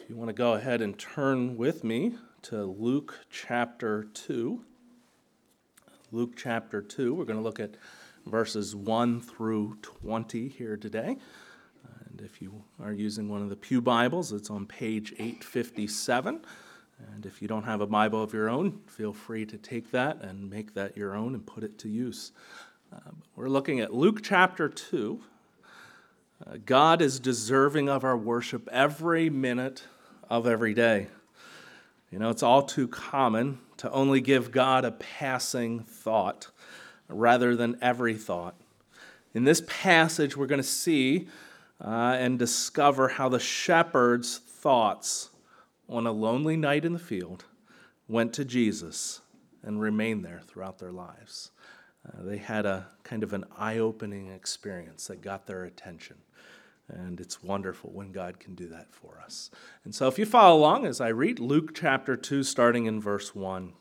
If you want to go ahead and turn with me to Luke chapter 2. Luke chapter 2, we're going to look at verses 1 through 20 here today. And if you are using one of the Pew Bibles, it's on page 857. And if you don't have a Bible of your own, feel free to take that and make that your own and put it to use. We're looking at Luke chapter 2. God is deserving of our worship every minute of every day. You know, it's all too common to only give God a passing thought rather than every thought. In this passage, we're going to see and discover how the shepherds' thoughts on a lonely night in the field went to Jesus and remained there throughout their lives. They had a kind of an eye-opening experience that got their attention. And it's wonderful when God can do that for us. And so if you follow along as I read Luke chapter 2, starting in verse 1.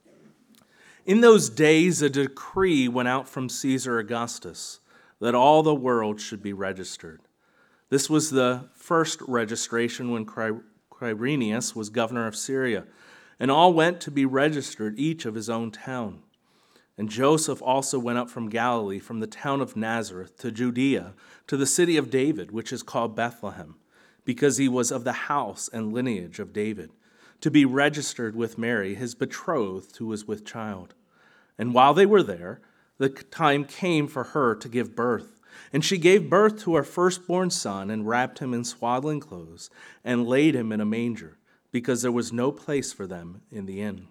In those days a decree went out from Caesar Augustus that all the world should be registered. This was the first registration when Quirinius was governor of Syria, and all went to be registered, each of his own town. And Joseph also went up from Galilee, from the town of Nazareth to Judea, to the city of David, which is called Bethlehem, because he was of the house and lineage of David, to be registered with Mary, his betrothed, who was with child. And while they were there, the time came for her to give birth. And she gave birth to her firstborn son, and wrapped him in swaddling clothes, and laid him in a manger, because there was no place for them in the inn.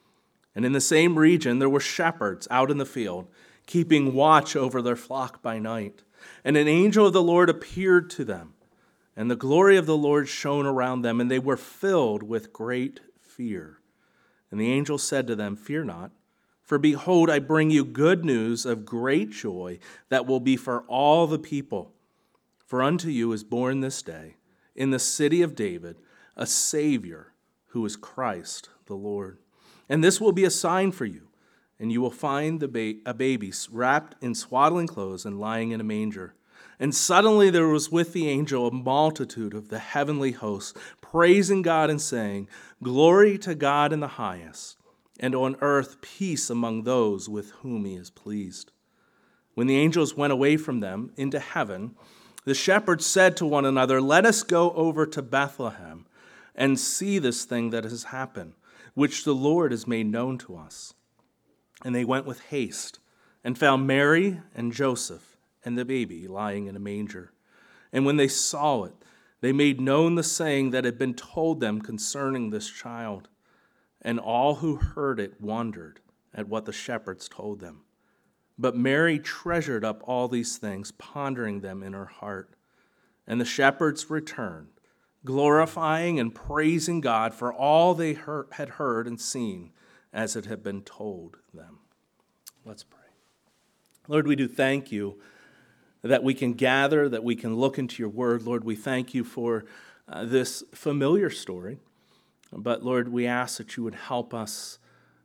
And in the same region there were shepherds out in the field, keeping watch over their flock by night. And an angel of the Lord appeared to them, and the glory of the Lord shone around them, and they were filled with great fear. And the angel said to them, "Fear not, for behold, I bring you good news of great joy that will be for all the people. For unto you is born this day, in the city of David, a Savior, who is Christ the Lord. And this will be a sign for you, and you will find a baby wrapped in swaddling clothes and lying in a manger." And suddenly there was with the angel a multitude of the heavenly hosts, praising God and saying, "Glory to God in the highest, and on earth peace among those with whom he is pleased." When the angels went away from them into heaven, the shepherds said to one another, "Let us go over to Bethlehem and see this thing that has happened, which the Lord has made known to us." And they went with haste and found Mary and Joseph and the baby lying in a manger. And when they saw it, they made known the saying that had been told them concerning this child. And all who heard it wondered at what the shepherds told them. But Mary treasured up all these things, pondering them in her heart. And the shepherds returned, glorifying and praising God for all they had heard and seen as it had been told them. Let's pray. Lord, we do thank you that we can gather, that we can look into your word. Lord, we thank you for this familiar story. But Lord, we ask that you would help us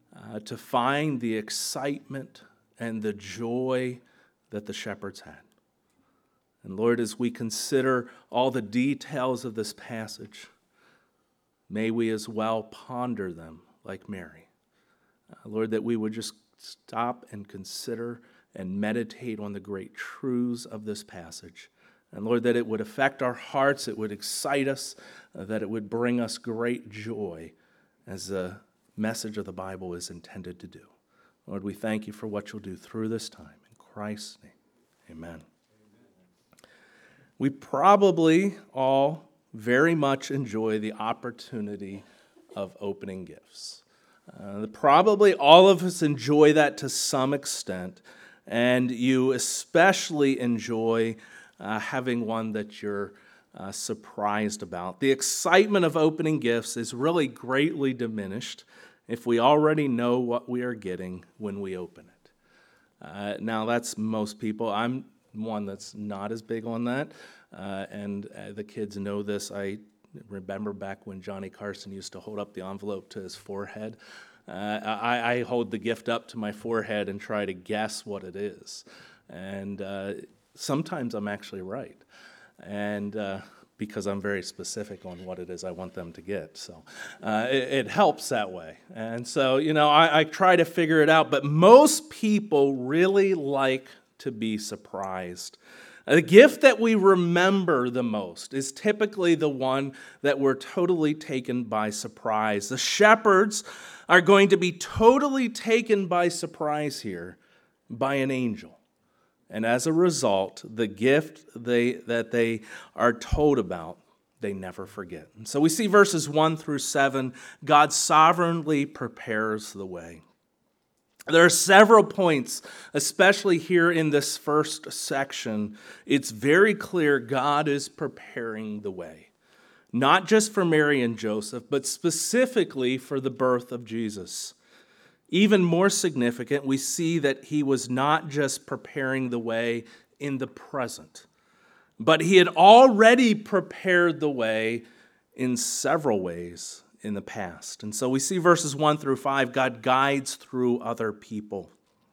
to find the excitement and the joy that the shepherds had. And Lord, as we consider all the details of this passage, may we as well ponder them like Mary. Lord, that we would just stop and consider and meditate on the great truths of this passage. And Lord, that it would affect our hearts, it would excite us, that it would bring us great joy as the message of the Bible is intended to do. Lord, we thank you for what you'll do through this time. In Christ's name, amen. We probably all very much enjoy the opportunity of opening gifts. Probably all of us enjoy that to some extent, and you especially enjoy having one that you're surprised about. The excitement of opening gifts is really greatly diminished if we already know what we are getting when we open it. Now, that's most people. I'm one that's not as big on that, and the kids know this. I remember back when Johnny Carson used to hold up the envelope to his forehead. I hold the gift up to my forehead and try to guess what it is, and sometimes I'm actually right. because I'm very specific on what it is I want them to get. So it helps that way. And so, I try to figure it out, but most people really like to be surprised. The gift that we remember the most is typically the one that we're totally taken by surprise. The shepherds are going to be totally taken by surprise here by an angel. And as a result, the gift that they are told about, they never forget. And so we see verses 1 through 7, God sovereignly prepares the way. There are several points, especially here in this first section. It's very clear God is preparing the way, not just for Mary and Joseph, but specifically for the birth of Jesus. Even more significant, we see that he was not just preparing the way in the present, but he had already prepared the way in several ways in the past. And so we see verses 1 through 5, God guides through other people.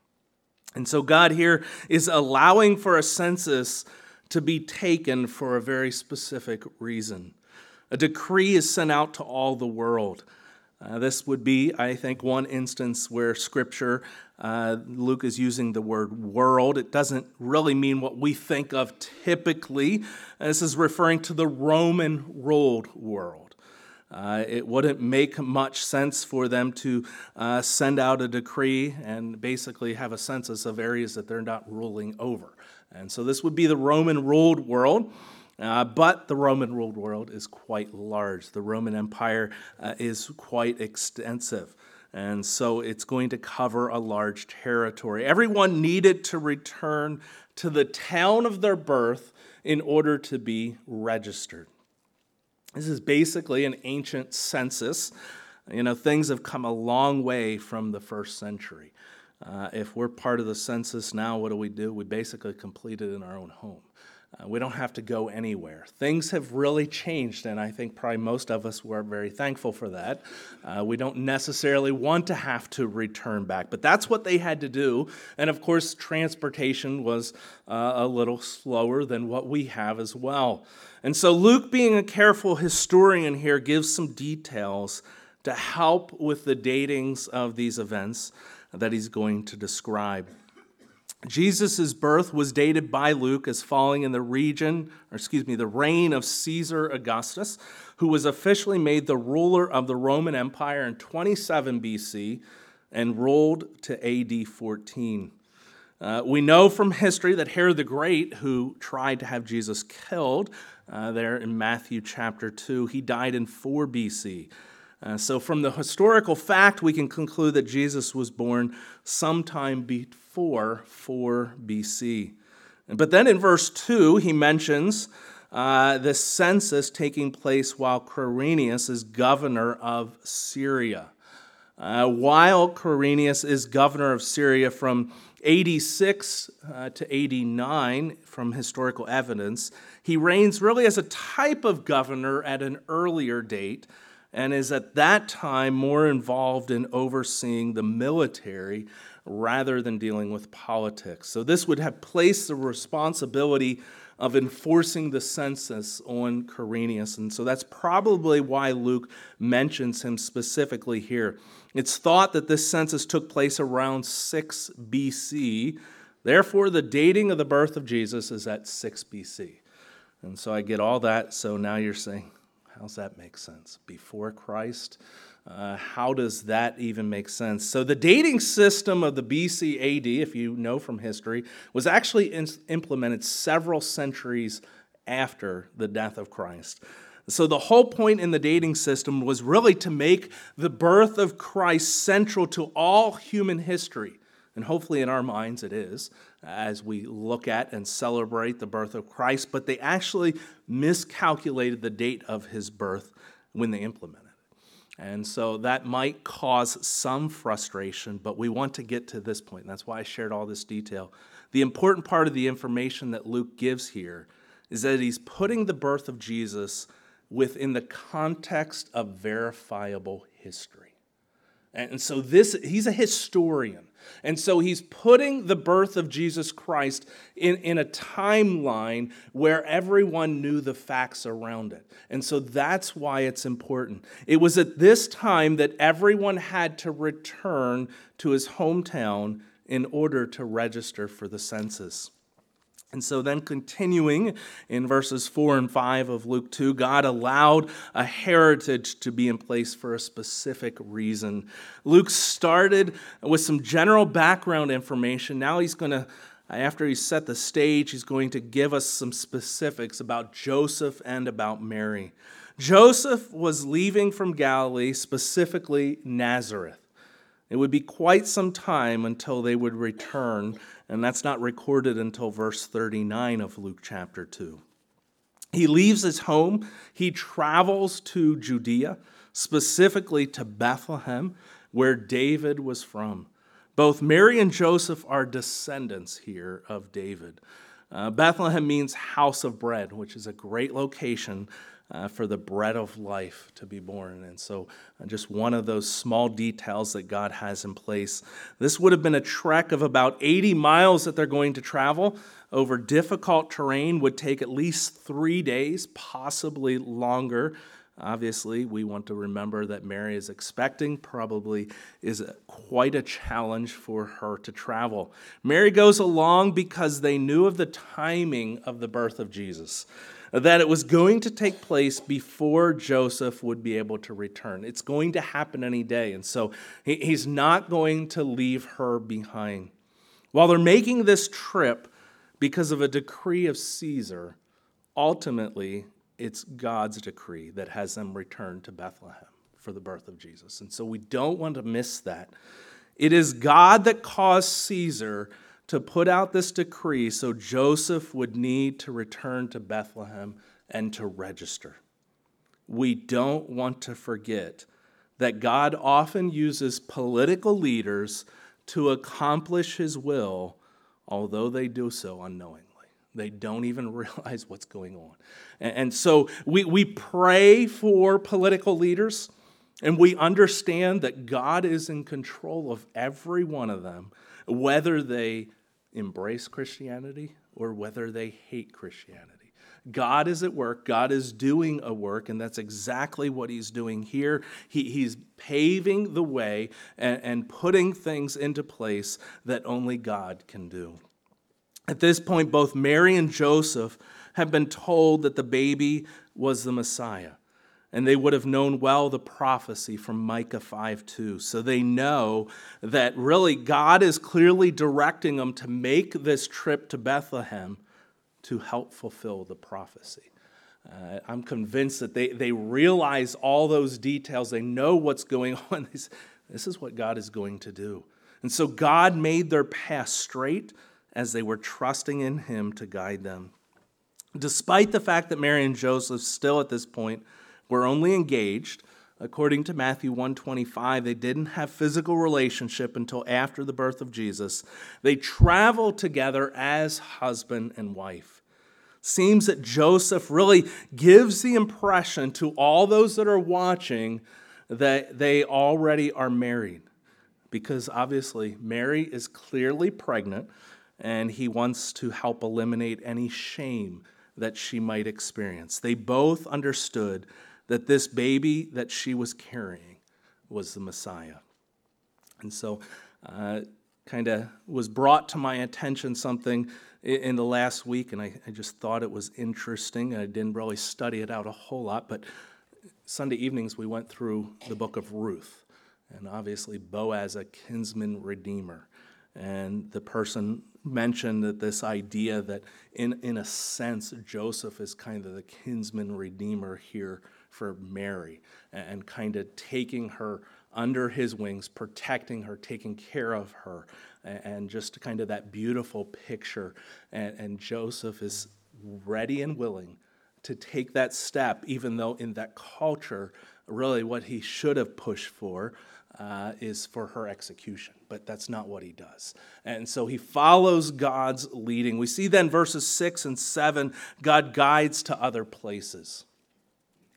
And so God here is allowing for a census to be taken for a very specific reason. A decree is sent out to all the world. This would be, I think, one instance where Scripture, Luke is using the word world. It doesn't really mean what we think of typically. This is referring to the Roman-ruled world. It wouldn't make much sense for them to send out a decree and basically have a census of areas that they're not ruling over. And so this would be the Roman-ruled world. But the Roman-ruled world is quite large. The Roman Empire is quite extensive. And so it's going to cover a large territory. Everyone needed to return to the town of their birth in order to be registered. This is basically an ancient census. Things have come a long way from the first century. If we're part of the census now, what do? We basically complete it in our own home. We don't have to go anywhere. Things have really changed, and I think probably most of us were very thankful for that. We don't necessarily want to have to return back, but that's what they had to do. And of course, transportation was a little slower than what we have as well. And so Luke, being a careful historian here, gives some details to help with the datings of these events that he's going to describe. Jesus' birth was dated by Luke as falling in the reign of Caesar Augustus, who was officially made the ruler of the Roman Empire in 27 BC and ruled to AD 14. We know from history that Herod the Great, who tried to have Jesus killed there in Matthew chapter 2, he died in 4 BC. So from the historical fact, we can conclude that Jesus was born sometime before 4 BC. But then in verse 2, he mentions the census taking place while Quirinius is governor of Syria. While Quirinius is governor of Syria from AD 6 to AD 9, from historical evidence, he reigns really as a type of governor at an earlier date, and is at that time more involved in overseeing the military rather than dealing with politics. So this would have placed the responsibility of enforcing the census on Quirinius, and so that's probably why Luke mentions him specifically here. It's thought that this census took place around 6 BC. Therefore, the dating of the birth of Jesus is at 6 BC. And so I get all that, so now you're saying, how's that make sense? Before Christ? How does that even make sense? So the dating system of the BC AD, if you know from history, was actually implemented several centuries after the death of Christ. So the whole point in the dating system was really to make the birth of Christ central to all human history. And hopefully in our minds it is, as we look at and celebrate the birth of Christ, but they actually miscalculated the date of his birth when they implemented it. And so that might cause some frustration, but we want to get to this point. And that's why I shared all this detail. The important part of the information that Luke gives here is that he's putting the birth of Jesus within the context of verifiable history. And so he's a historian. And so he's putting the birth of Jesus Christ in a timeline where everyone knew the facts around it. And so that's why it's important. It was at this time that everyone had to return to his hometown in order to register for the census. And so then continuing in verses 4 and 5 of Luke 2, God allowed a heritage to be in place for a specific reason. Luke started with some general background information. Now he's going to, after he's set the stage, he's going to give us some specifics about Joseph and about Mary. Joseph was leaving from Galilee, specifically Nazareth. It would be quite some time until they would return, and that's not recorded until verse 39 of Luke chapter 2. He leaves his home. He travels to Judea, specifically to Bethlehem, where David was from. Both Mary and Joseph are descendants here of David. Bethlehem means house of bread, which is a great location for the bread of life to be born. And so just one of those small details that God has in place. This would have been a trek of about 80 miles that they're going to travel over difficult terrain, would take at least 3 days, possibly longer. Obviously, we want to remember that Mary is expecting, probably is quite a challenge for her to travel. Mary goes along because they knew of the timing of the birth of Jesus, that it was going to take place before Joseph would be able to return. It's going to happen any day, and so he's not going to leave her behind. While they're making this trip because of a decree of Caesar, ultimately, it's God's decree that has them return to Bethlehem for the birth of Jesus. And so we don't want to miss that. It is God that caused Caesar to put out this decree so Joseph would need to return to Bethlehem and to register. We don't want to forget that God often uses political leaders to accomplish his will, although they do so unknowingly. They don't even realize what's going on. And so we pray for political leaders, and we understand that God is in control of every one of them, whether they embrace Christianity or whether they hate Christianity. God is at work. God is doing a work, and that's exactly what he's doing here. He's paving the way and putting things into place that only God can do. At this point, both Mary and Joseph have been told that the baby was the Messiah, and they would have known well the prophecy from Micah 5:2. So they know that really God is clearly directing them to make this trip to Bethlehem to help fulfill the prophecy. I'm convinced that they realize all those details. They know what's going on. This is what God is going to do. And so God made their path straight as they were trusting in him to guide them. Despite the fact that Mary and Joseph still at this point were only engaged, according to Matthew 1:25, they didn't have physical relationship until after the birth of Jesus. They traveled together as husband and wife. Seems that Joseph really gives the impression to all those that are watching that they already are married, because obviously Mary is clearly pregnant, and he wants to help eliminate any shame that she might experience. They both understood that this baby that she was carrying was the Messiah. And so kind of was brought to my attention something in the last week, and I just thought it was interesting. I didn't really study it out a whole lot, but Sunday evenings we went through the book of Ruth, and obviously Boaz, a kinsman redeemer. And the person mentioned that this idea that in a sense Joseph is kind of the kinsman redeemer here for Mary, and kind of taking her under his wings, protecting her, taking care of her, and just kind of that beautiful picture. And Joseph is ready and willing to take that step, even though in that culture, really what he should have pushed for is for her execution. But that's not what he does. And so he follows God's leading. We see then verses 6 and 7, God guides to other places.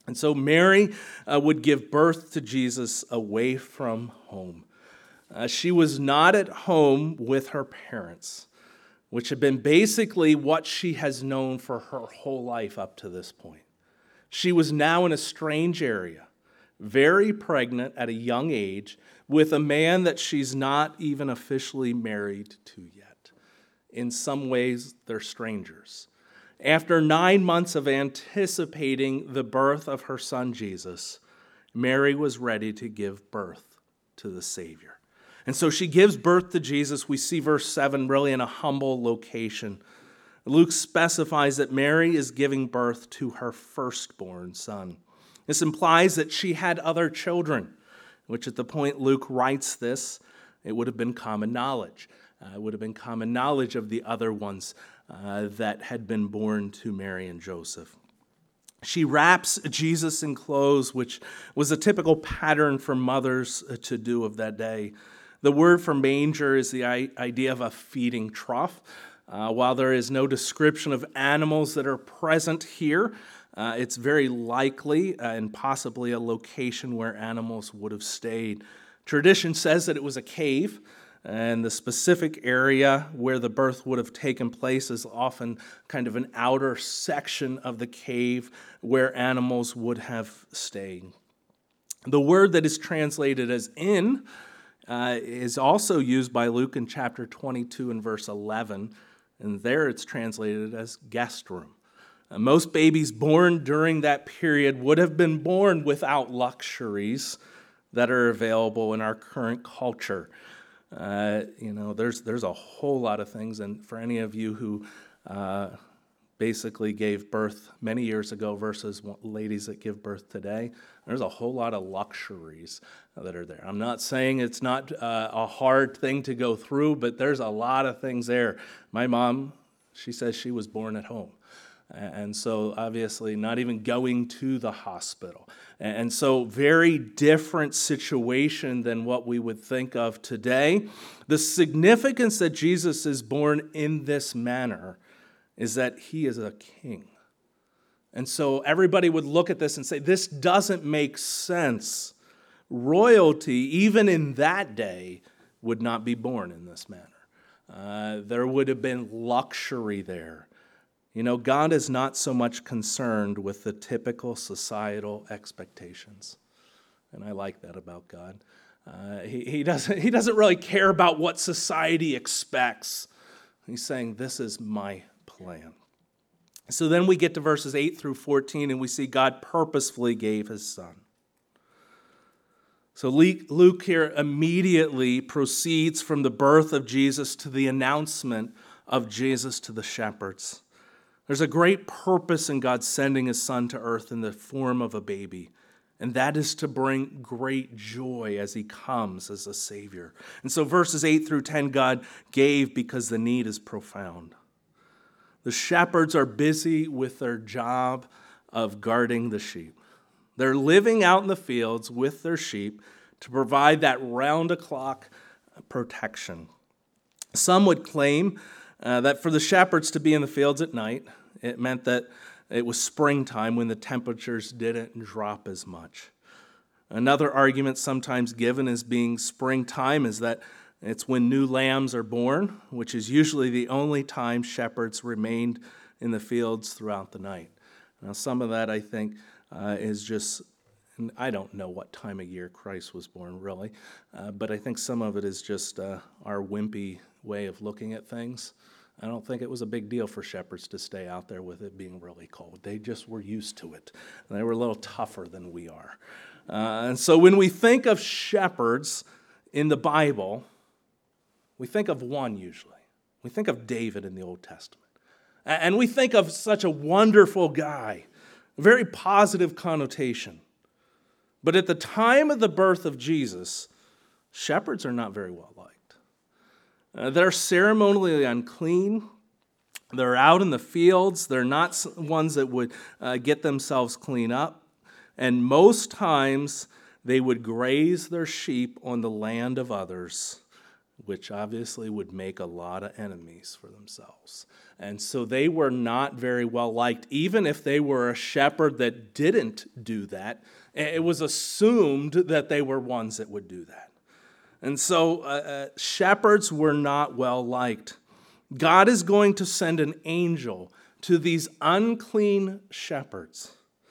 And so Mary would give birth to Jesus away from home. She was not at home with her parents, which had been basically what she has known for her whole life up to this point. She was now in a strange area, very pregnant at a young age, with a man that she's not even officially married to yet. In some ways, they're strangers. After 9 months of anticipating the birth of her son Jesus, Mary was ready to give birth to the Savior. And so she gives birth to Jesus. We see verse 7 really in a humble location. Luke specifies that Mary is giving birth to her firstborn son. This implies that she had other children, which at the point Luke writes this, it would have been common knowledge. It would have been common knowledge of the other ones that had been born to Mary and Joseph. She wraps Jesus in clothes, which was a typical pattern for mothers to do of that day. The word for manger is the idea of a feeding trough. While there is no description of animals that are present here, it's very likely and possibly a location where animals would have stayed. Tradition says that it was a cave, and the specific area where the birth would have taken place is often kind of an outer section of the cave where animals would have stayed. The word that is translated as inn is also used by Luke in chapter 22 and verse 11, and there it's translated as guest room. Most babies born during that period would have been born without luxuries that are available in our current culture. There's a whole lot of things, and for any of you who basically gave birth many years ago versus ladies that give birth today, there's a whole lot of luxuries that are there. I'm not saying it's not a hard thing to go through, but there's a lot of things there. My mom, she says she was born at home. And so obviously not even going to the hospital. And so very different situation than what we would think of today. The significance that Jesus is born in this manner is that he is a king. And so everybody would look at this and say, this doesn't make sense. Royalty, even in that day, would not be born in this manner. There would have been luxury there. You know, God is not so much concerned with the typical societal expectations. And I like that about God. He doesn't really care about what society expects. He's saying, this is my plan. So then we get to verses 8 through 14, and we see God purposefully gave his son. So Luke here immediately proceeds from the birth of Jesus to the announcement of Jesus to the shepherds. There's a great purpose in God sending his son to earth in the form of a baby, and that is to bring great joy as he comes as a Savior. And so verses 8 through 10, God gave because the need is profound. The shepherds are busy with their job of guarding the sheep. They're living out in the fields with their sheep to provide that round-the-clock protection. Some would claim that for the shepherds to be in the fields at night, it meant that it was springtime when the temperatures didn't drop as much. Another argument sometimes given as being springtime is that it's when new lambs are born, which is usually the only time shepherds remained in the fields throughout the night. Now, some of that, I think, is just, and I don't know what time of year Christ was born, really, but I think some of it is just our wimpy way of looking at things. I don't think it was a big deal for shepherds to stay out there with it being really cold. They just were used to it. They were a little tougher than we are. And so when we think of shepherds in the Bible, we think of one usually. We think of David in the Old Testament. And we think of such a wonderful guy, a very positive connotation. But at the time of the birth of Jesus, shepherds are not very well liked. They're ceremonially unclean. They're out in the fields. They're not ones that would get themselves clean up. And most times they would graze their sheep on the land of others which obviously would make a lot of enemies for themselves. And so they were not very well liked. Even if they were a shepherd that didn't do that, it was assumed that they were ones that would do that. And so shepherds were not well liked. God is going to send an angel to these unclean shepherds.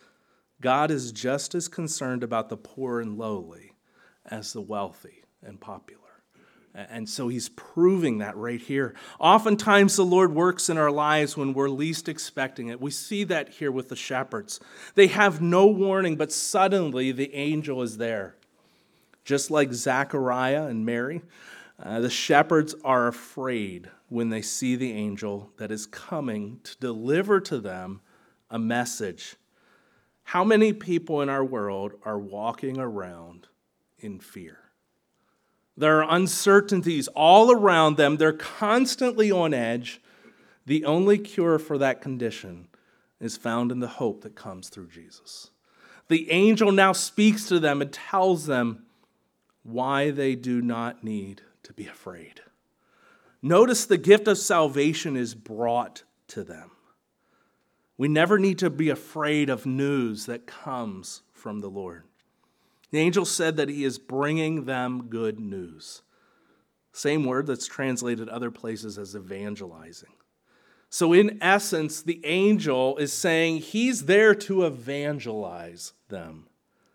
God is just as concerned about the poor and lowly as the wealthy and popular. And so he's proving that right here. Oftentimes the Lord works in our lives when we're least expecting it. We see that here with the shepherds. They have no warning, but suddenly the angel is there. Just like Zechariah and Mary, the shepherds are afraid when they see the angel that is coming to deliver to them a message. How many people in our world are walking around in fear? There are uncertainties all around them. They're constantly on edge. The only cure for that condition is found in the hope that comes through Jesus. The angel now speaks to them and tells them why they do not need to be afraid. Notice the gift of salvation is brought to them. We never need to be afraid of news that comes from the Lord. The angel said that he is bringing them good news. Same word that's translated other places as evangelizing. So in essence, the angel is saying he's there to evangelize them.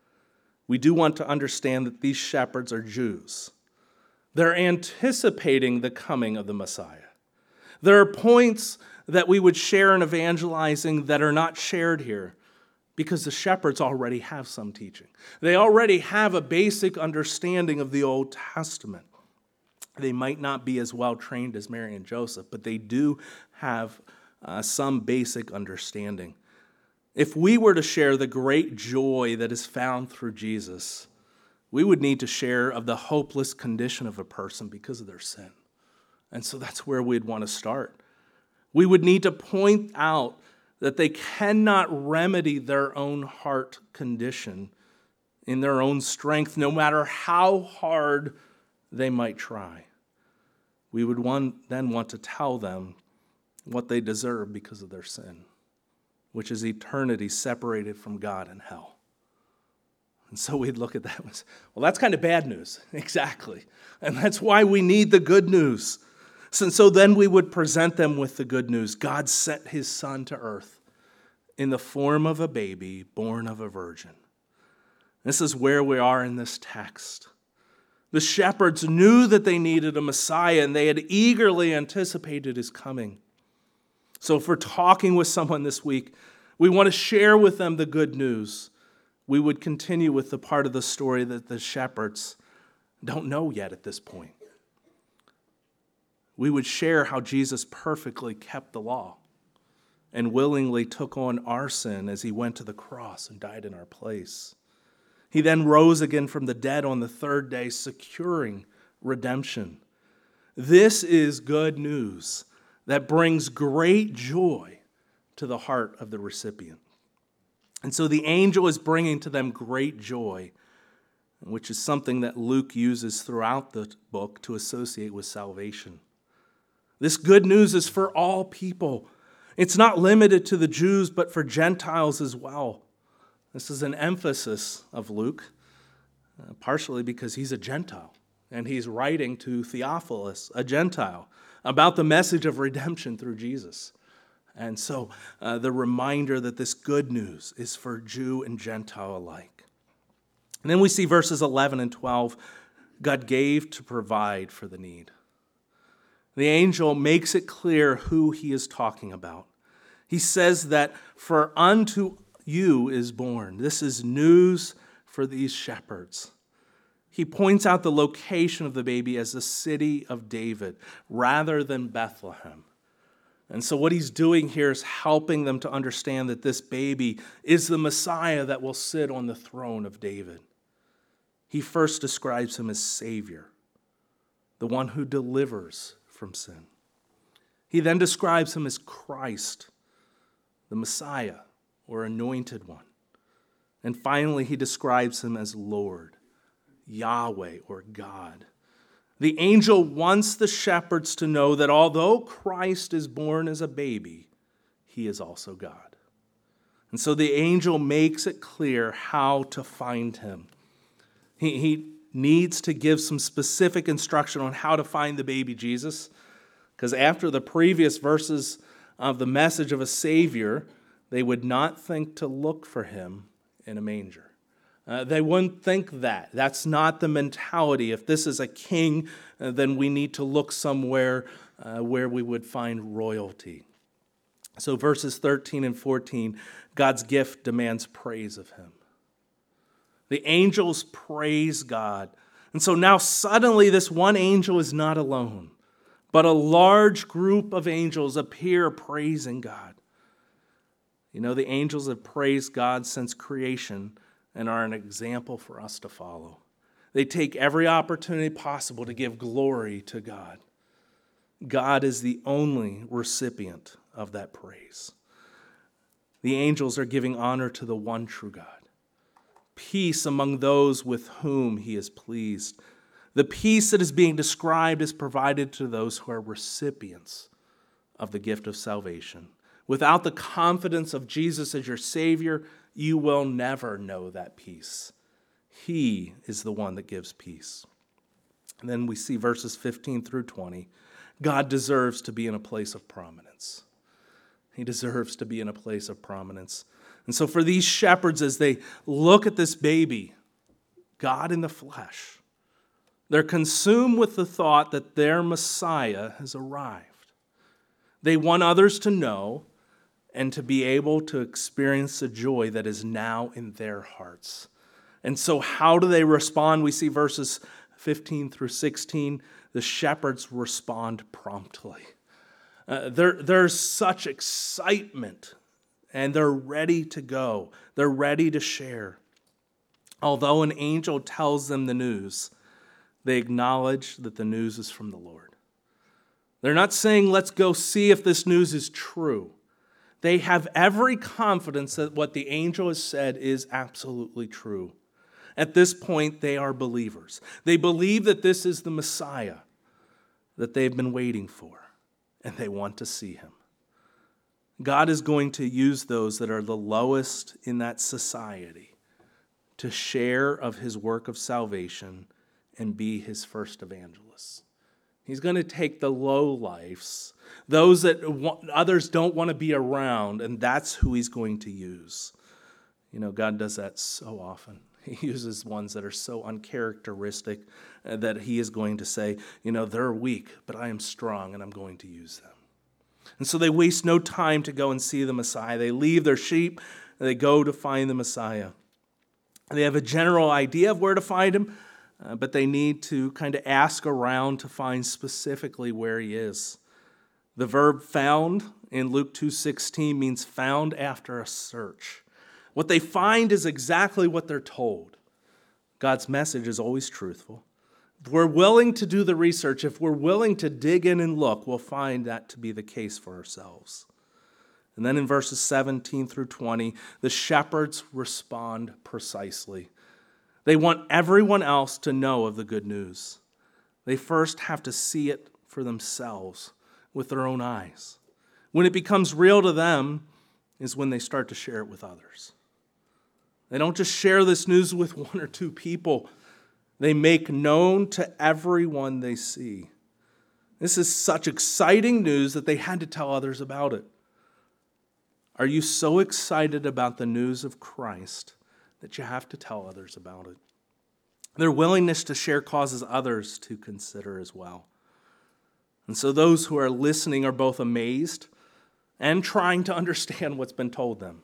We do want to understand that these shepherds are Jews. They're anticipating the coming of the Messiah. There are points that we would share in evangelizing that are not shared here, because the shepherds already have some teaching. They already have a basic understanding of the Old Testament. They might not be as well trained as Mary and Joseph, but they do have some basic understanding. If we were to share the great joy that is found through Jesus, we would need to share of the hopeless condition of a person because of their sin. And so that's where we'd want to start. We would need to point out that they cannot remedy their own heart condition in their own strength, no matter how hard they might try. We would then want to tell them what they deserve because of their sin, which is eternity separated from God in hell. And so we'd look at that and say, well, that's kind of bad news. Exactly. And that's why we need the good news. So then we would present them with the good news. God sent his son to earth in the form of a baby born of a virgin. This is where we are in this text. The shepherds knew that they needed a Messiah, and they had eagerly anticipated his coming. So if we're talking with someone this week, we want to share with them the good news. We would continue with the part of the story that the shepherds don't know yet at this point. We would share how Jesus perfectly kept the law and willingly took on our sin as he went to the cross and died in our place. He then rose again from the dead on the third day, securing redemption. This is good news that brings great joy to the heart of the recipient. And so the angel is bringing to them great joy, which is something that Luke uses throughout the book to associate with salvation. This good news is for all people. It's not limited to the Jews, but for Gentiles as well. This is an emphasis of Luke, partially because he's a Gentile, and he's writing to Theophilus, a Gentile, about the message of redemption through Jesus. And so the reminder that this good news is for Jew and Gentile alike. And then we see verses 11 and 12, God gave to provide for the need. The angel makes it clear who he is talking about. He says that for unto you is born. This is news for these shepherds. He points out the location of the baby as the city of David rather than Bethlehem. And so what he's doing here is helping them to understand that this baby is the Messiah that will sit on the throne of David. He first describes him as Savior, the one who delivers from sin. He then describes him as Christ, the Messiah or anointed one. And finally, he describes him as Lord, Yahweh or God. The angel wants the shepherds to know that although Christ is born as a baby, he is also God. And so the angel makes it clear how to find him. He needs to give some specific instruction on how to find the baby Jesus, because after the previous verses of the message of a Savior, they would not think to look for him in a manger. They wouldn't think that. That's not the mentality. If this is a king, then we need to look somewhere where we would find royalty. So verses 13 and 14, God's gift demands praise of him. The angels praise God. And so now suddenly this one angel is not alone, but a large group of angels appear praising God. You know, the angels have praised God since creation and are an example for us to follow. They take every opportunity possible to give glory to God. God is the only recipient of that praise. The angels are giving honor to the one true God. Peace among those with whom he is pleased. The peace that is being described is provided to those who are recipients of the gift of salvation. Without the confidence of Jesus as your Savior, you will never know that peace. He is the one that gives peace. And then we see verses 15 through 20. God deserves to be in a place of prominence. He deserves to be in a place of prominence. And so for these shepherds, as they look at this baby, God in the flesh, they're consumed with the thought that their Messiah has arrived. They want others to know and to be able to experience the joy that is now in their hearts. And so how do they respond? We see verses 15 through 16. The shepherds respond promptly. There's such excitement, and they're ready to go. They're ready to share. Although an angel tells them the news, they acknowledge that the news is from the Lord. They're not saying, let's go see if this news is true. They have every confidence that what the angel has said is absolutely true. At this point, they are believers. They believe that this is the Messiah that they've been waiting for, and they want to see him. God is going to use those that are the lowest in that society to share of his work of salvation and be his first evangelists. He's going to take the lowlifes, those that others don't want to be around, and that's who he's going to use. You know, God does that so often. He uses ones that are so uncharacteristic that he is going to say, you know, they're weak, but I am strong and I'm going to use them. And so they waste no time to go and see the Messiah. They leave their sheep and they go to find the Messiah. They have a general idea of where to find him, but they need to kind of ask around to find specifically where he is. The verb found in Luke 2:16 means found after a search. What they find is exactly what they're told. God's message is always truthful. If we're willing to do the research, if we're willing to dig in and look, we'll find that to be the case for ourselves. And then in verses 17 through 20, the shepherds respond precisely. They want everyone else to know of the good news. They first have to see it for themselves with their own eyes. When it becomes real to them is when they start to share it with others. They don't just share this news with one or two people. They make known to everyone they see. This is such exciting news that they had to tell others about it. Are you so excited about the news of Christ that you have to tell others about it? Their willingness to share causes others to consider as well. And so those who are listening are both amazed and trying to understand what's been told them.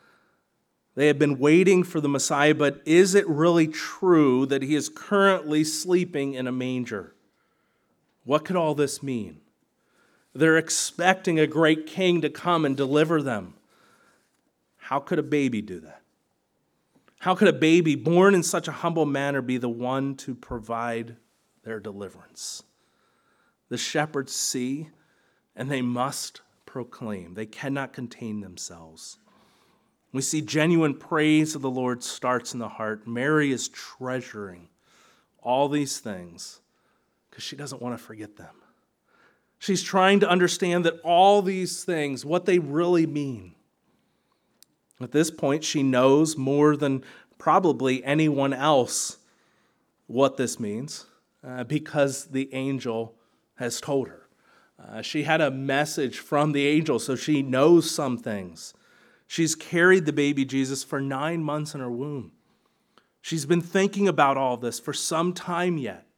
They have been waiting for the Messiah, but is it really true that he is currently sleeping in a manger? What could all this mean? They're expecting a great king to come and deliver them. How could a baby do that? How could a baby born in such a humble manner be the one to provide their deliverance? The shepherds see, and they must proclaim. They cannot contain themselves. We see genuine praise of the Lord starts in the heart. Mary is treasuring all these things because she doesn't want to forget them. She's trying to understand that all these things, what they really mean. At this point, she knows more than probably anyone else what this means because the angel has told her. She had a message from the angel, so she knows some things. She's carried the baby Jesus for 9 months in her womb. She's been thinking about all this for some time yet.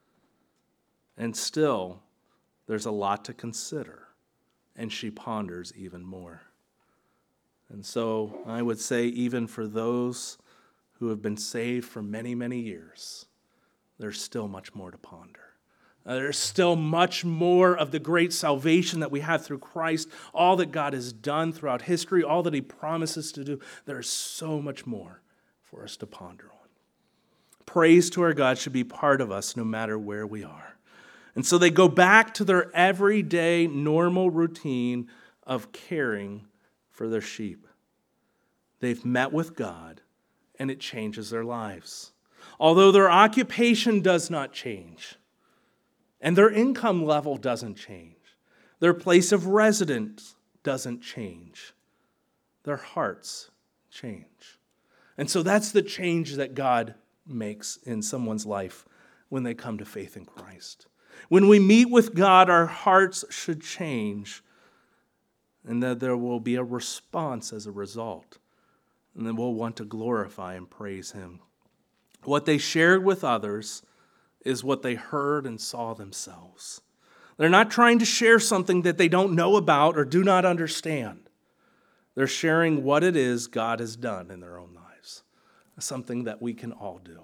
And still, there's a lot to consider, and she ponders even more. And so I would say even for those who have been saved for many, many years, there's still much more to ponder. There's still much more of the great salvation that we have through Christ, all that God has done throughout history, all that he promises to do. There's so much more for us to ponder on. Praise to our God should be part of us no matter where we are. And so they go back to their everyday, normal routine of caring for their sheep. They've met with God, and it changes their lives. Although their occupation does not change, and their income level doesn't change, their place of residence doesn't change, their hearts change. And so that's the change that God makes in someone's life when they come to faith in Christ. When we meet with God, our hearts should change, and that there will be a response as a result. And then we'll want to glorify and praise him. What they shared with others is what they heard and saw themselves. They're not trying to share something that they don't know about or do not understand. They're sharing what it is God has done in their own lives, something that we can all do.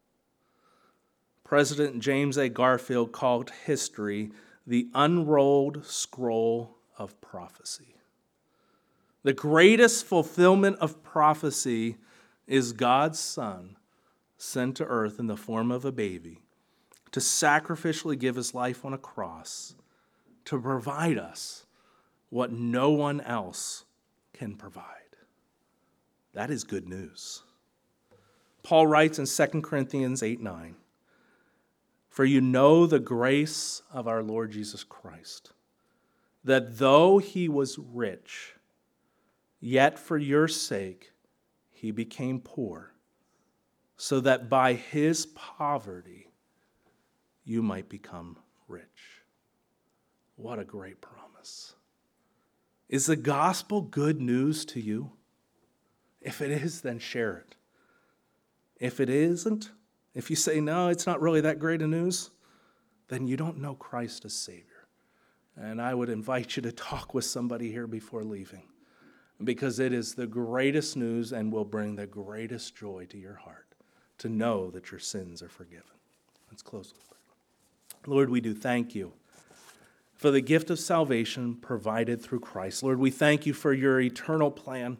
President James A. Garfield called history the unrolled scroll of prophecy. The greatest fulfillment of prophecy is God's Son sent to earth in the form of a baby to sacrificially give his life on a cross to provide us what no one else can provide. That is good news. Paul writes in 2 Corinthians 8:9, "For you know the grace of our Lord Jesus Christ, that though he was rich, yet for your sake he became poor, so that by his poverty you might become rich." What a great promise. Is the gospel good news to you? If it is, then share it. If it isn't, if you say, no, it's not really that great a news, then you don't know Christ as Savior. And I would invite you to talk with somebody here before leaving, because it is the greatest news and will bring the greatest joy to your heart to know that your sins are forgiven. Let's close with prayer. Lord, we do thank you for the gift of salvation provided through Christ. Lord, we thank you for your eternal plan,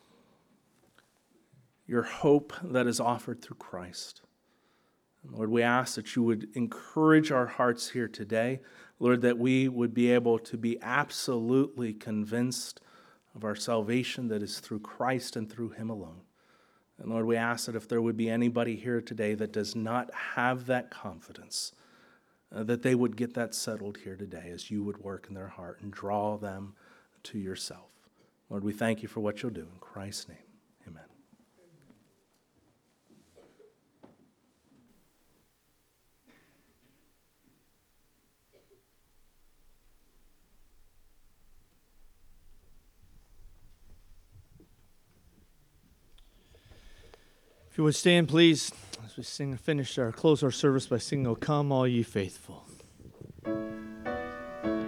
your hope that is offered through Christ. And Lord, we ask that you would encourage our hearts here today, Lord, that we would be able to be absolutely convinced of our salvation that is through Christ and through him alone. And Lord, we ask that if there would be anybody here today that does not have that confidence, that they would get that settled here today as you would work in their heart and draw them to yourself. Lord, we thank you for what you'll do. In Christ's name, amen. If you would stand, please, as we close our service by singing, "O come, all ye faithful."